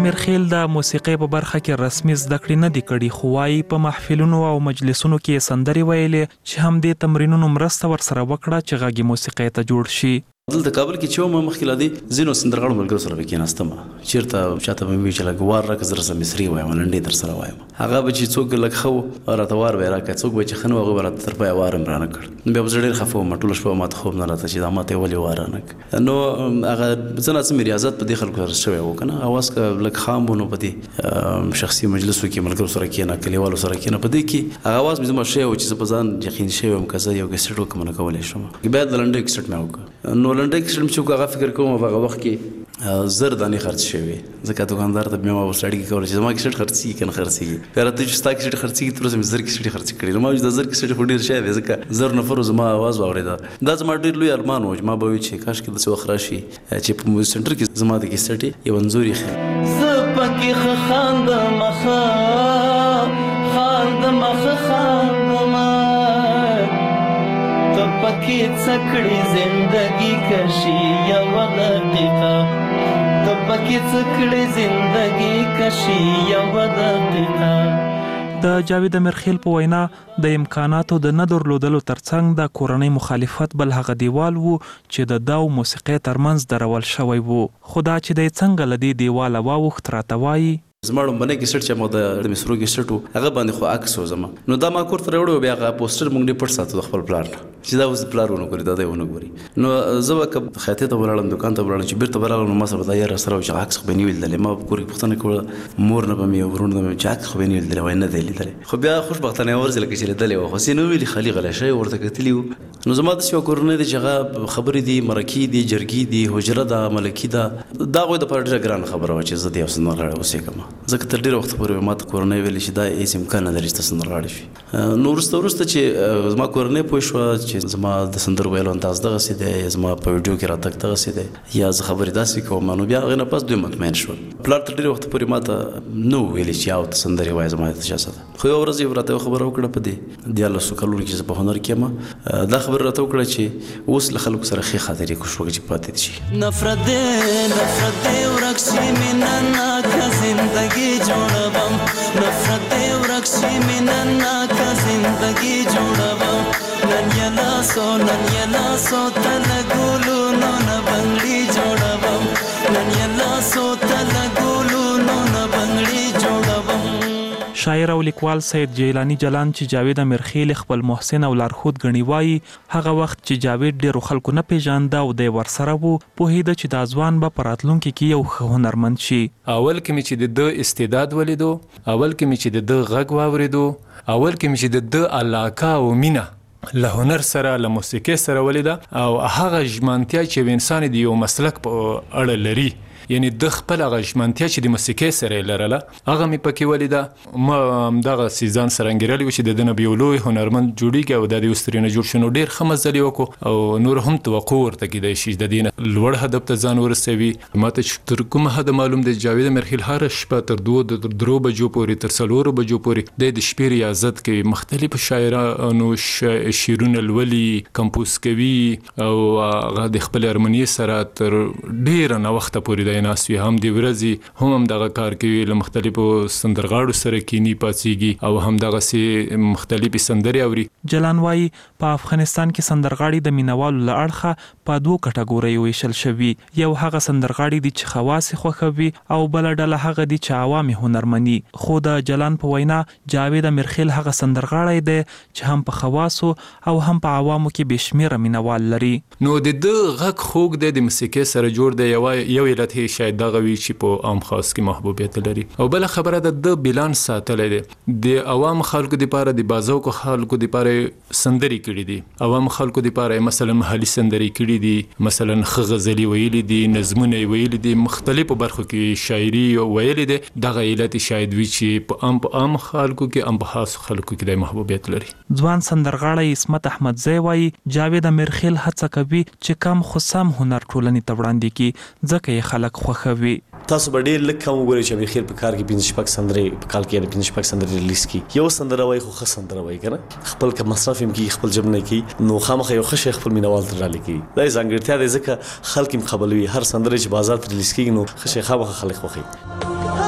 میرخیل د موسیقۍ په برخه کې رسمي زده کړې نه دي کړي، خو وايي په محفلونو او مجلسونو کې سندرې ویلې چې همدې تمرینونو مرسته ورسره وکړه چې غږی موسیقۍ ته جوړ شي. دلته کابل کې چې ما مخکې لا دي ځینو سندرغاړو ملګرو سره کېناستم، چېرته چاته به مې ویل چې لږ وار راکړه زه درسره مصري وایم، لنډۍ درسره وایم. هغه به چې څوک لږ ښه و راته وار به یې راکړه، څوک به چې ښه نه و هغه به راته تر پایه وار هم رانه کړ. بیا به زه ډېر خفه وم، ټوله شپه ماته خوب نه راته چې دا ماته یې ولې وار رانه کړ. نو هغه څه ناڅه مې ریاضت په دې خلکو سره شوی و که نه، اواز که لږ خام و نو په دې شخصي مجلسو کې ملګرو سره کښېنه، کلیوالو سره کښېنه، په دې کې هغه اواز مې زما شوی و چې زه په ځان یقین شوی وم که زه یو کیسټ وکړم نو کولی شم. بیا د لنډۍ کیسټ مې وکړه. نو لنډۍ کیسټ مې چې هغه فکر کوم په هغه وخت کې زر دانې خرڅ شوي، ځکه دوکاندار ته بیا ما ورسره اړیکې کولې چې زما کیسټ خرڅېږي که نه خرڅېږي. بیا راته چې ستا کیسټ خرڅېږي تر اوسه مې زر کیسټې خرڅې کړي. نو ما ویل د زر کیسټ خو ډېر شی دی، ځکه زر نفرو زما اواز واورېده. دا زما ډېر لوی ارمان و چې ما به وي چې کاشکې داسې وخت راشي چې په موزیک سنټر کې زما د کیسټ یو انځور یې ښي. زه پکې ښه خاندمه خاندمه ته پکې څه کړې زندګي کشي یوه دقیقه، ته پکې څه کړې زندګي کشي یوه دقیقه. د جاوید میرخیل په وینا د امکاناتو د نه درلودلو ترڅنګ د کورنۍ مخالفت بل هغه دیوال و چې د دا او موسیقۍ ترمنځ درول شوی و. خو دا چې دی څنګه له دې دیواله واوښت راته وایي زما لومبنی کیسټ چې ما د مصرو کیسټ و هغه باندې خو عکس و زما. نو دا ما کور ته راوړی و، بیا هغه پوسټر موږ ډېر پټ ساتو د خپل پلار نه چې دا اوس د پلار ونه ګوري، دا دی ونه ګوري. نو زه به که خیاطۍ ته ولاړم، دوکان ته ولاړم، چې بیرته به راغلم نو ما سره به دا یار راسره و چې عکس خو به یې نه وي لیدلی. ما په کور کې پوښتنه کوله مور نه به مې ورونو نه به مې چې عکس خو به یې نه وي لیدلی، وایي نه دی لیدلی. خو بیا خوشبختانه یې ورځې لکه چې لیدلی و، خو څه نه ویلي، خالي غلی شوی ورته کتلي وو. نو زما داسې یوه کورنۍ ده چې هغه خبرې دي، مرکې دي، جرګې دي، حجره ده، ملکي ده. دا هغوی دپاره ډېره ګرانه خبره وه چې زه د یو سندرغاړی اوسېږم، ځکه تر ډېره وخته پورې ما ته کورنۍ ویلې چې دا هېڅ امکان نه لري چې ته سندرغاړی شي. نو وروسته چې زما کورنۍ پوه شوه چې زما د سندرو ویلو انداز دغسې دی، زما په ویډیو کې راتګ دغسې دی، یا زه خبرې داسې کوم، نو بیا هغې نه پس دوی مطمئن شول. پلار تر ډېرې وخته پورې ما ته نه و ویلي چې یاو ته سندرې وایه، زما اجازه ده. خو یوه ورځ یې راته یوه خبره وکړه په دې 14 کلونو کې زه په هنر کې یم. دا خبره راته وکړه چې اوس له خلکو سره ښې خاطرې کوشش چې پاتې شي. نفرت دې ورک شي مینه ناکه زندګي جوړوم، نفرت دې ورک شي مینه ناکه زندګي جوړوم. نن یې لاسو ته له ګلونو نه بنګړي جوړوم، نن یې لاسو ته له ګلونو نه بنګړي جوړوم. شاعر او لیکوال سید جیلانی جلان چې جاوید میرخیل خپل محسن او لارښود ګڼي وایي هغه وخت چې جاوید ډېرو خلکو نه پیژانده او دی ورسره و، پوهېده چې دا ځوان به په راتلونکي کې یو ښه هنرمند شي. اول کې مې چې د ده استعداد ولیدو، اول کې مې چې د ده غږ واورېدو، اول کې مې چې د ده علاقه او مینه له هنر سره، له موسیقۍ سره ولیده، او هغه ژمنتیا چې یو انسان د یو مسلک په اړه لري، یعنی د خپل هغه ژمنتیا چې د موسیقۍ سره یې لرله هغه مې پکې ولیده. ما همدغسې ځان سره انګېرلی و چې د ده نه به یو لوی هنرمند جوړېږي او دا د اوس ترېنه جوړ شو. نو ډېر ښه مزل یې وکړو او نور هم توقع ورته کېدی شي د دې نه لوړ هدف ته ځان ورسوي. ما ته چې تر کومه حده معلوم دی جاوید میرخیل هره شپه تر 2 بجو پورې، تر 4 بجو پورې دی د شپې ریاضت کوي، مختلفو شاعرانو شعرونه لولي، کمپوز کوي، او هغه د خپل هرمونیې سره تر ډېره ناوخته پورې دی ناست وي، هم د ورځې هم دغه کار کوي، له مختلفو سندرغاړو سره کینی پاڅېږي او هم دغسې مختلفې سندرې اوري. جلان وایي په افغانستان کې سندرغاړي د مینوالو له اړخه په 2 کټګوریو ویشل شوي. یو هغه سندرغاړي دي چې خواص یې خوښوي او بله ډله هغه دي چې عوام یې هنرمني. خو د جلان په وینا جاوید میرخیل هغه سندرغاړی دی چې هم په خواصو او هم په عوامو کې بېشمېره مینوال لري. نو د ده غږ خوږ دی، د موسیقۍ سره جوړ دی. یو علت شاید دغه وي چې په عام خاص کې محبوبیت لري. او بله خبره د بیلانس ساتلی دی، د عوام خلکو دپاره، د بازوکو خلکو دپاره سندرې کړي دي، عوام خلکو دپاره مثلا محلي سندرې کړي دي، مثلا ښه غزلې ویلي دي، نظمونه یې ویلي دي، مختلفو برخو کې شاعري ویلي دي. دغه علت شاید وي چې په عام خلکو کې، په خاصو خلکو کې د محبوبیت لري. ځوان سندرغاړی اسمت احمدزی وایي جاوید میرخیل هڅه کوي چې کم خو سم هنر ټولنې ته وړاندې کړي، ځکه یې خلک خوښوي. تاسو به ډېر لږ کم وګورئ چې میرخیل په کال کې 5-6 سندرې په کال کې 5-6 سندرې ریلیز کړي. یو سندره وایي خو ښه سندره وایي که نه، خپل که مصرف هم کړي، خپل جب نه کړي، نو خامخا یو ښه شی خپل مینوال ته ډالۍ کوي. دا یې ځانګړتیا دی، ځکه خلک هم خبلوي. هر سندره چې بازار ته ریلیز کېږي نو ښه شی خامخا خلک خوښوي.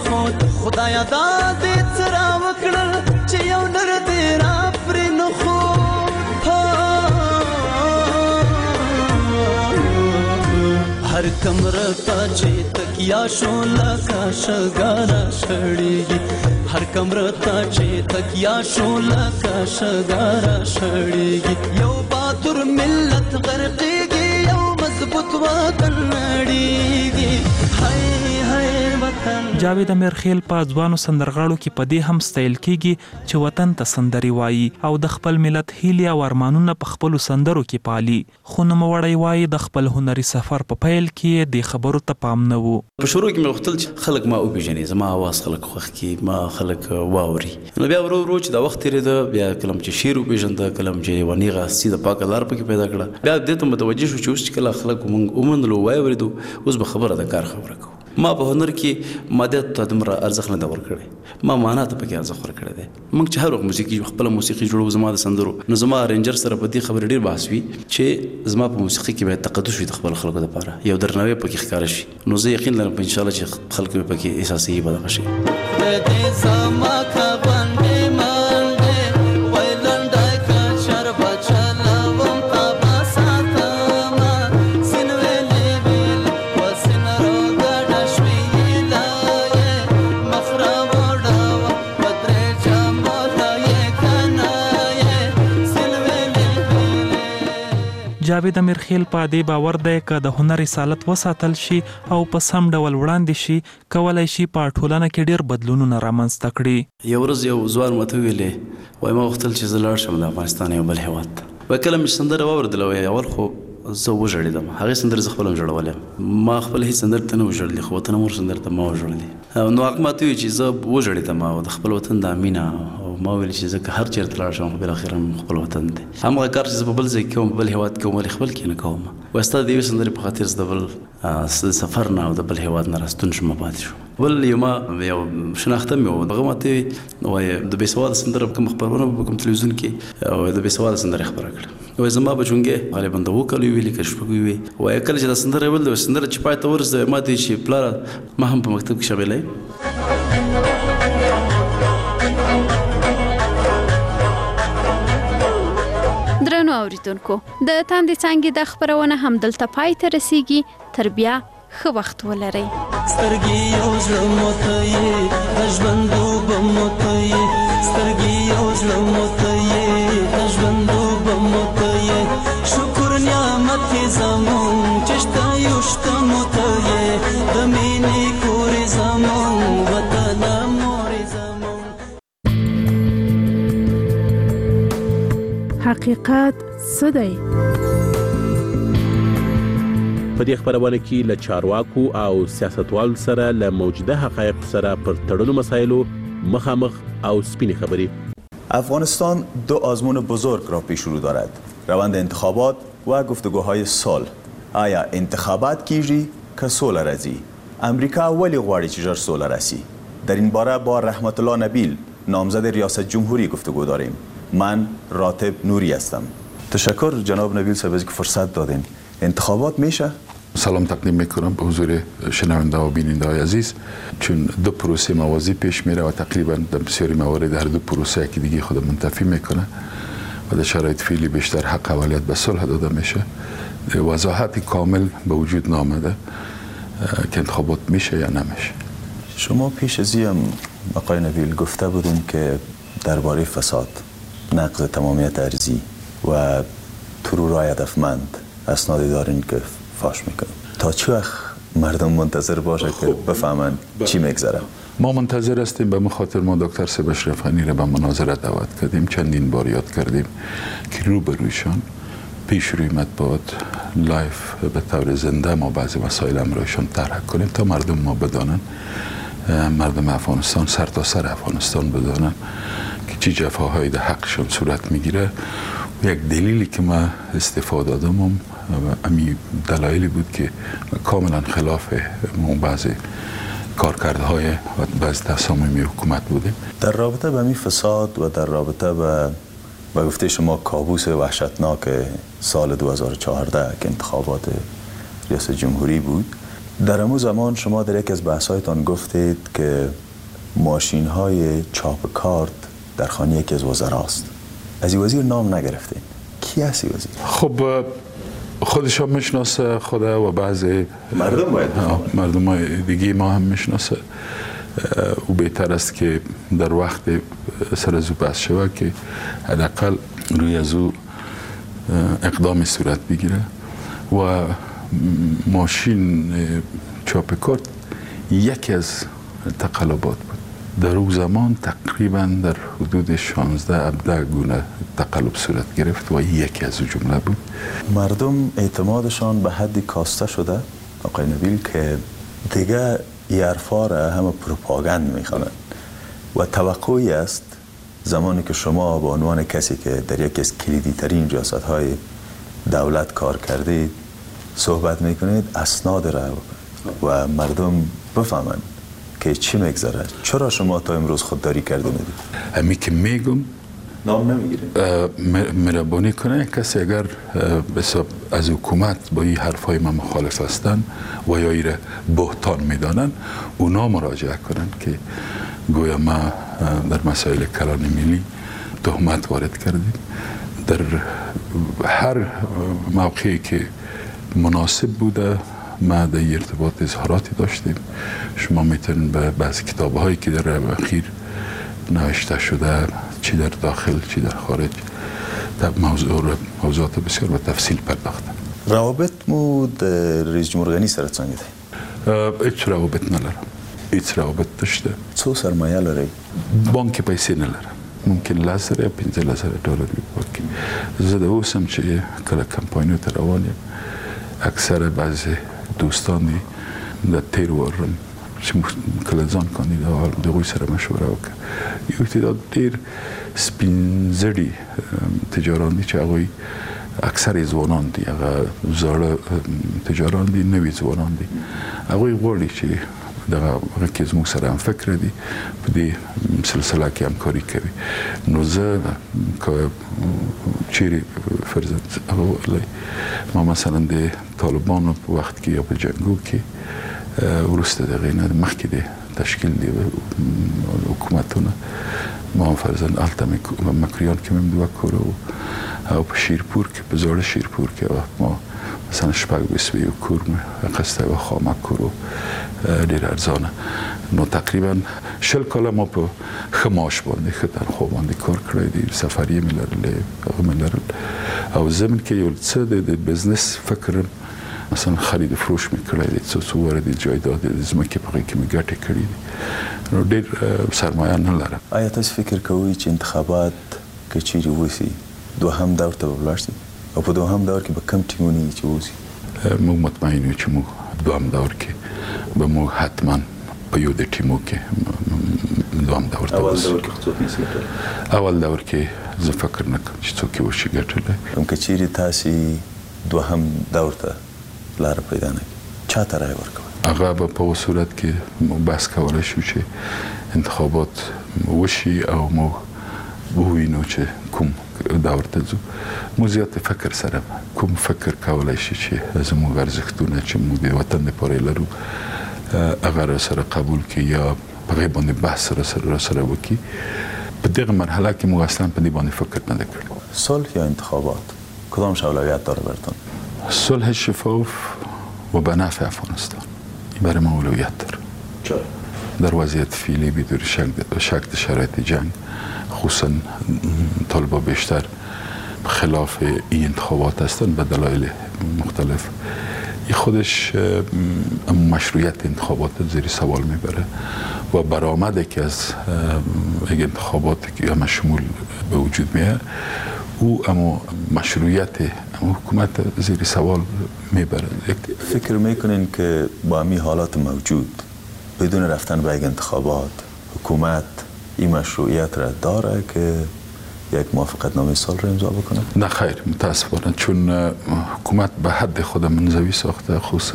خود خدایا دا دې سره وکړل چې یو نر دې را پرې نه هر کمره تا چې تکیا شو لکه شګاره شړېږي هر کمره تا چې تکیا شو لکه شګاره شړېږي یو باتور ملت غرقېږي یو مضبوط وطن نړېږي جاوید امیرخیل په ځوانو سندرغاړو کې په دې هم ستایل کیږي چې وطن ته سندري وایي او د خپل ملت هیلې او ارمانونه په خپلو سندرو کې پالي خو نوموړی وایي د خپل هنري سفر په پیل کې د خبرو ته پام نه و په شروع کې مې غوښتل چې خلک ما وپېژني زما اواز خلک خوښ کړي ما خلک واوري نو بیا ورو ورو چې دا وخت تېرېده بیا کله چې شعر وپېژنده کله چې یوه نیغه سیده پاکه لار پکې پیدا کړه بیا دې ته متوجه شو چې اوس چې کله خلک موږ ومنلو واورېدو اوس به خبره د کار خبره کوو ما په هنر کې مادیات ته دومره ارزښت نه دی ورکړی ما معنا ته پکې ارزښت ورکړی دی موږ چې هر وخت موسیقي خپله موسیقي جوړو زما د سندرو نو زما رینجر سره په دې خبرې ډېر بحث وي چې زما په موسیقي کې باید تقدس وي د خپل خلکو دپاره یو درناوی پکې ښکاره شي نو زه یقین لرم په انشاءالله چې خلک مې پکې احساسي به دغه شي جاوید امیرخیل په دې باور دی که د هنر اصالت وساتل شي او په سم ډول وړاندې شي کولی شي په ټولنه کې ډېر بدلونونه رامنځته کړي یو ورځ یو ځوان ماته ویلې وایي ما غوښتل چې زه لاړ شم د افغانستان یو بل هېواد ته وایي کله مې سندره واورېدله وایي اول خو زه وژړېدم هغې سندرې زه خپله هم ژړولې ما خپل هېڅ سندرې ته نه و ژړلې خو وطن مور سندرې ته ما وژړلې نو هغه ماته وویل چې زه وژړېدم او د خپل وطن د مینه ما ویل چې زه که هر چېرته لاړ شم خو بالاخره خپل وطن دی همغه کار چې زه په بل ځای کې کوم په بل هېواد کې کوم ولې خپل کې نه کوم وایي ستا د یوې سندرې په خاطر زه د بل سفر نه او د بل هېواد نه راستون شم پاتې شوم بل یو شناخته مې و هغه ماته وایي د بې سواده سندره په کوم خپرونه په کوم تلویزیون کې او د بې سواده سندرې خپره کړه وایي زما بچونګې غالبا د 7 کالو ویلې که 6 وي وایي کله چې دا سندره ویل د سندره چې پای ته ورسېده ما ته چې پلاره ما هم په مکتب کې شاملی درنو اوریدونکو د تاندې څانګې د خبرونه هم دلته پای ته رسیږي تر بیا ښه وخت ولرئ سترګې یو زړه مو ته یې د ژوندوبه مو ته یې سترګې یو زړه مو ته یې د ژوندوبه مو ته یې شکر نعمت یې زمونږ چې شته یو شته مو ته یې د مینې کورې زمونږ وطنه مورې زمونږ حقیقت څه دی؟ په دې خبرونه کې له چارواکو او سیاستوالو سره له موجوده حقایق سره پر تړلو مسایلو مخامخ او سپینې خبرې. افغانستان 2 آزمون بزرگ را پیش رو دارد، روند انتخابات و گفتگوهای صلح. آیا انتخابات کیږي که صلح راځي؟ امریکا ولی غواړي چې ژر صلح راسي؟ در این باره با رحمت الله نبیل نامزد ریاست جمهوری گفتگو داریم. من راتب نوری هستم. تشکر جناب نبیل صاحب که فرصت دادین. انتخابات میشه؟ سلام تقدیم میکنم به حضور شنونده و بیننده های عزیز. چون 2 پروسه موازی پیش میره و تقریبا در بسیاری موارد هر 2 پروسه یکی دیگه خود منتفی میکنه و در شرایط فعلی بیشتر حق اولیت به صلح داده میشه. وضاحت کامل به وجود نامده که انتخابات میشه یا نمیشه. شما پیش از این آقای نبیل گفته بودین که درباره فساد، نقض تمامیت ارضی و ترورای هدفمند اسنادی دارین که فاش میکنن. تا چه وقت مردم منتظر باشه که بفهمن چی میگذره؟ ما منتظر هستیم. به خاطر ما دکتر سیب اشرف غنی را به مناظره دعوت کردیم، چندین بار یاد کردیم که روبرویشان پیش روی مطبوعات لایف به طور زنده ما بعضی مسائل امرایشان طرح کنیم تا مردم ما بدانن، مردم افغانستان سرتاسر افغانستان بدانن که چی جفاهایی در حقشان صورت میگیره. یک دلیلی که ما استفاده دادم امی دلایلی بود که کاملا خلاف بعضی کارکردهای و بعضی تصامیم حکومت بودیم. در رابطه با می فساد و در رابطه با گفته شما کابوس وحشتناک سال 2014 که انتخابات ریاست جمهوری بود، در امو زمان شما در یکی از بحث‌هایتان گفتید که ماشین‌های چاپ کارت در خانه یکی از وزراست. از این وزیر نام نگرفتین. کی هستی وزیر؟ خب خودش هم میشناسه خدا و بعضی مردم دیگه ما هم میشناسه. او بهتر است که در وقت سر از او بحث شوه که حداقل روی از او اقدام صورت بگیره. و ماشین چاپ کارت یکی از تقلبات بود. در او زمان تقریبا در حدود 16-17 گونه تقلب صورت گرفت و یکی از او جمله بود. مردم اعتمادشان به حدی کاسته شده آقای نبیل که دیگه این حرفا را همه پروپاگاند میخوانند و توقعی است زمانی که شما به عنوان کسی که در یکی از کلیدی ترین ریاست‌های دولت کار کردید صحبت میکنید اسناد را و مردم بفهمند که چی میگذره. چرا شما تا امروز خودداری کرده ندید؟ همی که میگم نام نمیگیرید. مهربانی کنه کسی اگر از حکومت با این حرفای ما مخالف هستن و یا ایره بهتان میدانن اونا مراجعه کنن که گویا ما در مسائل کلان ملی تهمت وارد کردیم. در هر موقعی که مناسب بوده ما در ارتباط اظهاراتی داشتیم. شما میتونین به بعضی کتاب‌هایی که در اخیر نوشته شده چی در داخل چی در خارج در موضوعات بسیار به تفصیل پرداختن. روابط مو رئیس جمهور غنی سره څنګه دی؟ هیچ روابط نلرم. هیچ روابط داشته. څو سرمایه لري؟ بانک پیسې نلرم. ممکن $10,000 $15,000 بپاکی. زه د اوسم چې کله کمپاینو ته روان یم اکثر بعضی دوستان دی د تیر ورم چې کله ځان کاندیدا د غوی سره مشوره وکړه. یو تعداد ډیر سپینزړي تجاران دي چې هغوی اکثر ځوانان دي، هغه زاړه تجاران دي، نوي ځوانان دي. هغوی غواړي چې دغه کې زموږ سره هم فکر دي په دې سلسله کې همکاري کوي. نو زه که چیرې فرضاً ما مثلا د طالبانو په وخت کې یا په جنګو کې وروسته د هغې نه مخکې د تشکیل د حکومتونه ما فرضاً هلته مکریان کې مې دوه کوره او په شیرپور کې په زاړه شیرپور کې ما مثلا 6 یو کور مې اخیستی و خامک کور ډېر ارزانه. نو تقریبا 20 کاله ما په ښه معاش باندې ښه تنخوا باندې کار کړی دی. سفریې مې لرلې هغه مې لرل او زمین کې یو څه د بزنس فکر مثلا خرید فروش مې کړی دی. څو وارد جایداد د ځمکې په هغې کې مې ګټې کړي دي. نو ډېر سرمایه نه لرم. آیا تاسو فکر کوئ چې انتخابات که چیرې وسي دوهم دور ته به ولاړ شي او په دوهم دور کې به کم ټیمونه چې وسي؟ موږ مطمئن یو چې موږ دوهم دور کې به موږ حتما په یو د ټیمو کې دوهم دور ته اول دور کې څوک نشي ګټلی؟ اول دور کې زه فکر نه کوم چې څوک یې وشي ګټلی. هم که چیرې تاسې دوهم دور ته لاره پیدا نه کړي چا ته رایه ورکوئ؟ هغه به په صورت کې بحث کولی شو چې انتخابات وشي او موږ ووینو چې کوم دور ته ځو. موږ زیات فکر سره کوم فکر کولی شي چې زموږ ارزښتونه چې موږ د وطن دپاره یې لرو هغه را سره قبول کړي یا په هغې باندې بحث را سره وکړي. په دغه مرحله کې موږ اصلا په دې باندې فکر نه دی کړی. صلح یا انتخابات کدامش اولویت داره براتون؟ صلح شفاف و به نفع افغانستان برای ما اولویت داره. چرا؟ در وضعیت فعلی بدون شک شرایط جنگ خصوصا طالبا بیشتر خلاف این انتخابات هستند به دلایل مختلف. این خودش مشروعیت انتخابات زیر سوال میبره و برآمدی که از انتخابات که همه شمول به وجود میاد او اما مشروعیت حکومت زیر سوال میبره. فکر میکنین که با همین حالات موجود بدون رفتن به یک انتخابات حکومت این مشروعیت را داره که یک موافقتنامه صلح را امضا بکنه؟ نه خیر، متاسفانه چون حکومت به حد خود منزوی ساخته، خصوصا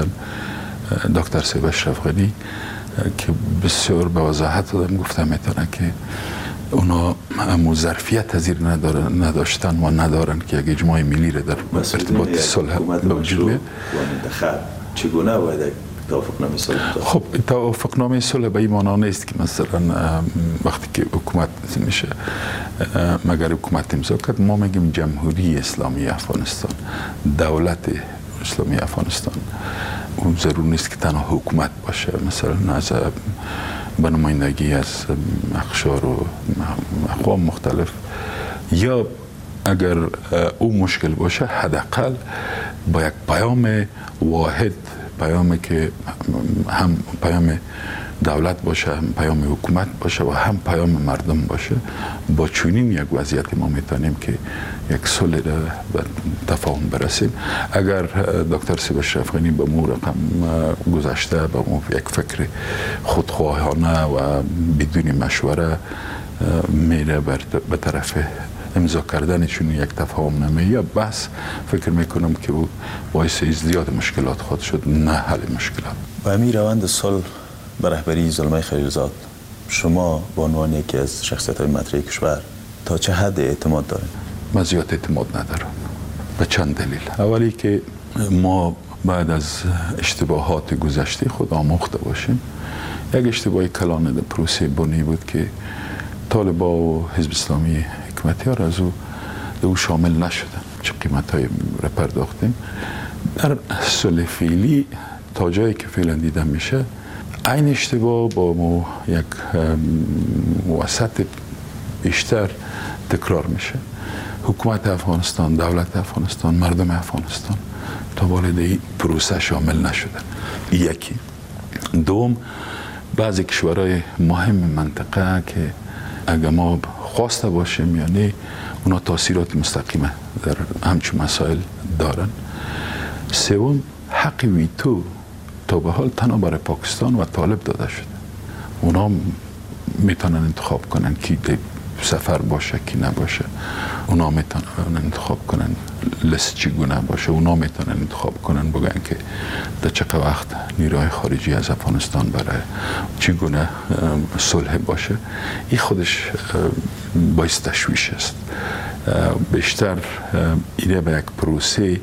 دکتر سیب اشرف غنی که بسیار به وضاحت دادم گفته میتونه که اونا همون ظرفیت تذیر نداشتن و ندارن که یک اجماع ملی را در ارتباط صلح به وجود بیاد. منتخب چگونه باید توافقنامه صلح؟ خب توافقنامه صلح به این معنا نیست که مثلا وقتی که حکومت میشه مگر حکومت امضا کرد ما میگیم جمهوری اسلامی افغانستان، دولت اسلامی افغانستان. اون ضرور نیست که تنها حکومت باشه، مثلا از به نمایندگی از اقشار و اقوام مختلف، یا اگر او مشکل باشه حداقل با یک پیام واحد، پیامی که هم پیام دولت باشه، هم پیام حکومت باشه و هم پیام مردم باشه، با چنین یک وضعیت ما میتونیم که یک صلح و تفاهم برسیم. اگر دکتر سیب اشرف غنی به مو رقم گذشته، به مو یک فکر خودخواهانه و بدون مشوره میره به طرف امضا کردن چون یک تفاهم نامه یا بس، فکر میکنم که او باعث زیاد مشکلات خود شد، نه حل مشکلات. و همین روند صلح به رهبری زلمه خلیلزاد، شما به عنوان یکی از شخصیت‌های مطرح کشور تا چه حد اعتماد دارید؟ من زیاد اعتماد ندارم به چند دلیل. اولی که ما بعد از اشتباهات گذشته خود آموخته باشیم. یک اشتباه کلان در پروسه بنی بود که طالبا و حزب اسلامی حکمتیار از او شامل نشدن، چه قیمت‌های را پرداختیم. در صلح فعلی تا جایی که فعلا دیده میشه این اشتباه با یک وسط بیشتر تکرار میشه. حکومت افغانستان، دولت افغانستان، مردم افغانستان تا وارد این پروسه شامل نشدن. یکی. دوم، بعضی کشورهای مهم منطقه که اگر ما خواسته باشیم یعنی اونا تاثیرات مستقیمه در همچون مسائل دارن. سوم، حق ویتو تا به حال تنها برای پاکستان و طالب داده شده. اونا میتونن انتخاب کنن کی سفر باشه کی نباشه، اونا میتونن انتخاب کنن لیست چگونه باشه، اونا میتونن انتخاب کنن بگن که در چه وقت نیروهای خارجی از افغانستان برای چگونه صلح باشه. این خودش باعث تشویش است. بیشتر ایره به یک پروسه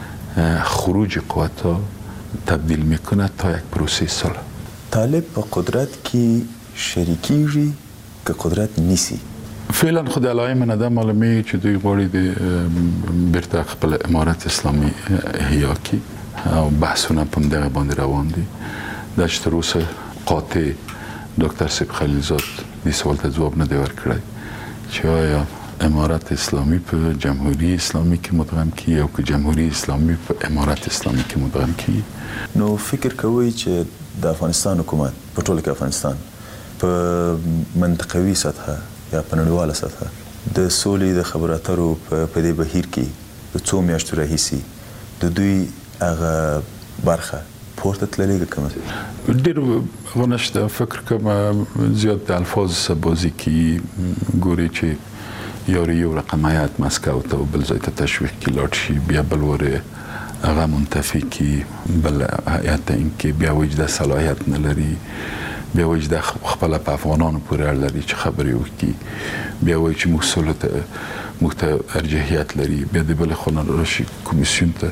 خروج قوتا تبدیل میکنه تا یک پروسه صلح. طالب با قدرت کی شریکی که قدرت نیسی؟ فعلا خود علایه من ده معلومه چې دوی غواړي د بیرته خپل امارت اسلامي احیا کی او بحثونه په دغه باندې روان دي. د چې تر اوسه قاطع ډاکټر سیب خلیلزاد دې سوال ته ځواب نه دی ورکړی چې آیا امارت اسلامی په جمهوری اسلامی کې مدغم کی او که جمهوری اسلامی په امارت اسلامی کې مدغم کی. نو فکر کوي چې د افغانستان حکومت په ټوله کې افغانستان په منطقوي سطحه یا په نړیواله سطحه د سولې د خبرو اترو په دې بهیر کې د څو میاشتو راهیسې د دوی هغه برخه پورته تللې که کومه؟ ډېر ونشته. فکر کوم زیات د الفاظ سبازي کې ګوري چې یو رقمایت مسکو ته بل ځای ته تشویق کې لاړ شي، بیا بل وره هغه منتفي کې بل هیات کې بیا وجده صلاحیت نه لري، بیا وایي د خپل په افغانانو پورې اړه لري چې خبرې وکړي، بیا وایي چې موږ صلح ته ارجحیت لري، بیا د بلې خوا نه راشي کمیسیون ته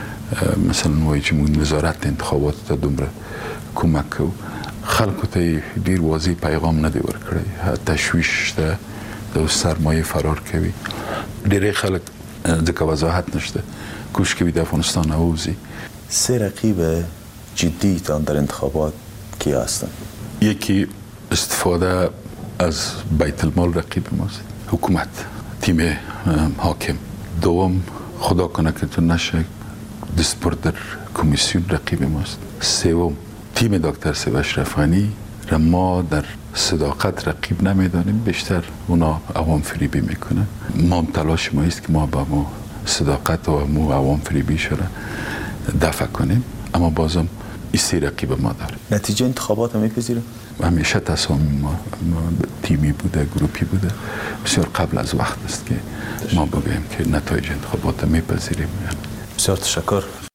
مثلا وایي چې موږ نظارت انتخاباتو ته دومره کمک کوو. خلکو ته ډېر واضح پیغام نه دی ورکړی، تشویش شته، د سرمایه فرار کوي. ډېری خلک ځکه وضاحت نشته کوشش کوي د افغانستان ووځي. سه رقیب جدی تان در انتخابات کی هستن؟ یکی استفاده از بیت المال رقیب ماست، حکومت، تیم حاکم. دوم، خدا کنه که تو نشه، دستبرد در کمیسیون رقیب ماست. سوم، تیم دکتر سیب اشرف غنی را ما در صداقت رقیب نمیدانیم، بیشتر اونا عوام فریبی میکنه. ما تلاش ما است که ما با ما صداقت و مو عوام فریبی شده دفع کنیم، اما بازم ایسی رقیب ما داره. نتیجه انتخابات هم میپذیره؟ همیشه تصامیم ما تیمی بوده، گروپی بوده. بسیار قبل از وقت است که ما بگوییم که نتایج انتخابات میپذیریم. بسیار تشکر.